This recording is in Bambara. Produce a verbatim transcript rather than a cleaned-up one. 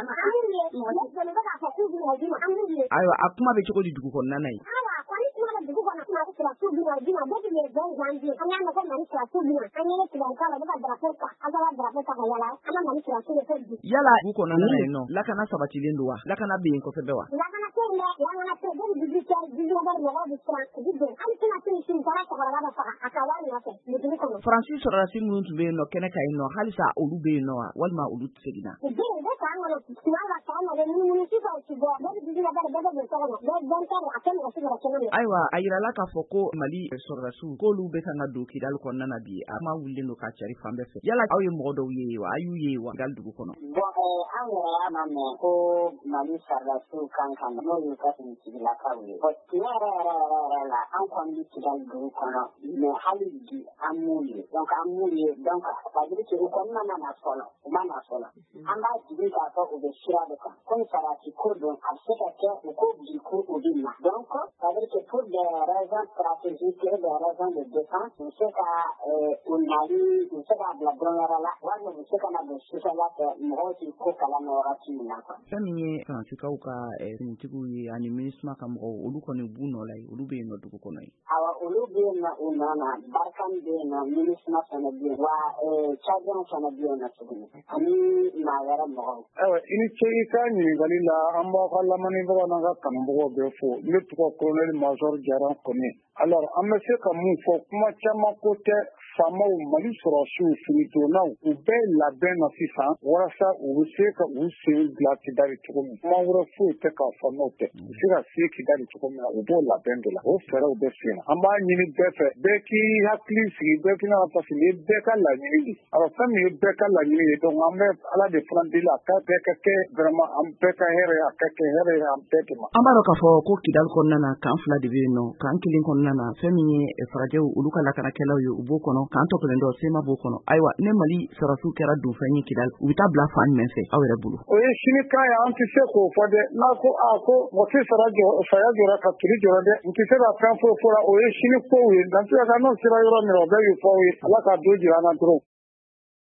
ayiwa a kuma bɛ cogo di dugu kɔnɔna na ye yala dugu kɔnɔna na yen nɔ lakana sabatilen don wa lakana bɛ yen kosɛbɛ wa Faransi sɔrɔdasi minnu tun bɛ yen nɔ kɛnɛ kan yen nɔ halisa olu bɛ yen nɔ wa walima olu seginna ayiwa a yirala k'a fɔ ko Mali sɔrɔdasiw k'olu bɛ kan ka don Kidali kɔnɔna na bi a ma wulilen don ka cari fan bɛɛ fɛ yala aw ye mɔgɔ dɔw ye wa a y'u ye wa Kidali dugu kɔnɔ bon an yɛrɛ y'a ma mɛn ko Mali sɔrɔdasiw kan ka na n'o y'u ka finitigilakaw ye tiɲɛ yɛrɛ yɛrɛ yɛrɛ la an kɔni bɛ Kidali dugu kɔnɔ mais hali bi an m'u ye donc an m'u ye donc ça veut dire que u kɔni ma na fɔlɔ u ma na fɔlɔ an b'a jigin k'a fɔ u bɛ sira de kan comme sarasi ko don a bɛ se ka kɛ u ko bi ko u bɛ na donc ça veut dire que pour des raisons stratégiques et des raisons de défense u bɛ se ka u nali u bɛ se k'a bila don wɛrɛ la walima u bɛ se ka na don sufɛla fɛ mɔgɔw tɛ ko kalama wagati min na quoi. Fɛn min ye Faransikaw ka finitigiw ye ani MINUSMA ka mɔgɔw olu kɔni b'u nɔ la yen olu bɛ yen nɔ dugu kɔnɔ yen. Awa olu bɛ yen nɔ u nɔ na Barkani bɛ yen nɔ MINUSMA fana bɛ yen wa Tchadiens fana bɛ yen nɔ tuguni ani maa wɛrɛ mɔgɔw. Ayiwa i ni ce i ka ɲininkali la an b'aw ka lamɛnibagaw n'an ka kanubagaw bɛɛ fo ne tɔgɔ Colonel Major Jaran Kone. Alors an bɛ se ka mun fɔ kuma caman ko tɛ faamaw Mali sɔrɔdasiw finidonnaw u bɛɛ labɛn na sisan walasa u bɛ se ka u sen bila Kidali cogo min kuma wɛrɛ foyi tɛ k'a fɔ n'o tɛ u bɛ se ka se Kidali cogo min na u b'o labɛn de la o fɛɛrɛw bɛ sen na an b'a ɲini bɛɛ fɛ bɛɛ k'i hakili sigi bɛɛ k'i na parce que nin ye bɛɛ ka laɲini de alors fɛn min ye bɛɛ ka laɲini ye donc an bɛ Ala de fana deli a ka bɛɛ ka kɛ vraiment an bɛɛ ka hɛrɛ a ka kɛ hɛrɛ ye an bɛɛ de ma. An b'a dɔn k'a fɔ ko Kidali kɔnɔna na kan fila de bɛ yen nɔ kan kelen kɔnɔna na fɛn min ye farajɛw olu ka lakanakɛlaw ye u b'o kɔnɔ kan tɔ kelen dɔ Sema b'o kɔnɔ ayiwa ne Mali sɔrɔdasiw kɛra donfɛn ye Kidali u bɛ taa bila fan jumɛn fɛ aw yɛrɛ bolo. O ye sini kan ye an tɛ se k'o fɔ dɛ n'a ko a ko mɔgɔ tɛ sara jɔ saya jɔra ka tiri jɔra dɛ u tɛ se ka fɛn foyi fɔ la o ye sini kow ye dans tous les cas n'o sera yɔrɔ min na o bɛɛ bɛ fɔ aw ye Ala ka don jira an na dɔrɔn.